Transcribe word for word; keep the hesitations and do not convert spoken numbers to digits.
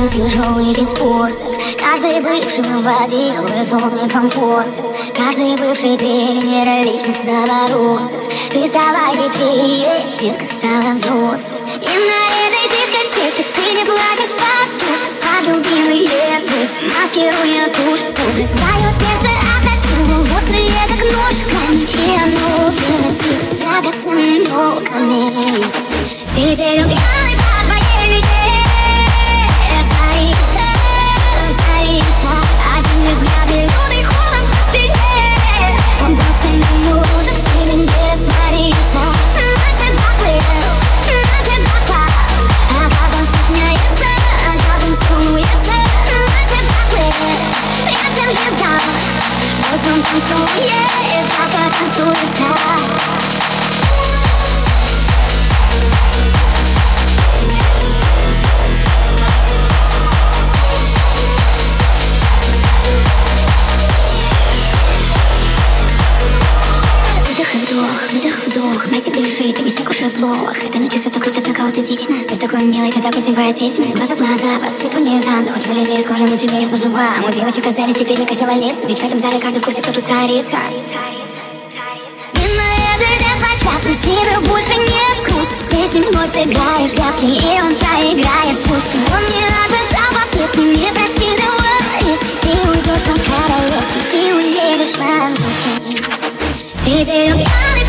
самый тяжелый вид спорта. Каждый бывший вводил в зону комфорта. Каждый бывший тренер личностного роста. Ты стала хитрее, детка стала взрослой. И на этой дискотеке ты не плачешь потом под любимые ленты, маскируя тушь. Ты свое сердце отточила, острые как ножками, и оно превратилось в драгоценными ногами. Теперь он пьяный по твоей вине. Зарится, зарится, один взгляд и лютый холод по спине. Он просто не может в тебе не раствориться. На тебя плыл, на тебя клал, а как он стесняется, а как он целуется. На тебя плыл, приятель не знал, пусть он танцует, папа танцуется. Вдох, мать дыши, ты не так уж и плохо. Это ночью все так круто, так аутентично. Ты такой милый, ты такой симпатичный. Глаза в глаза, посыпан низам. Да хоть вылези из кожи, но тебе не по зубам. У девочек отзали, теперь не косила лица. Ведь в этом зале каждый в курсе, кто тут царица. И на этой площадке тебе больше нет груз. Ты с ним вновь сыграешь гадки, и он проиграет чувства. Он не ожидал последствий, не просчитывал риск. Ты уйдешь по-королевски, ты уедешь по-английски. Теперь он пьяный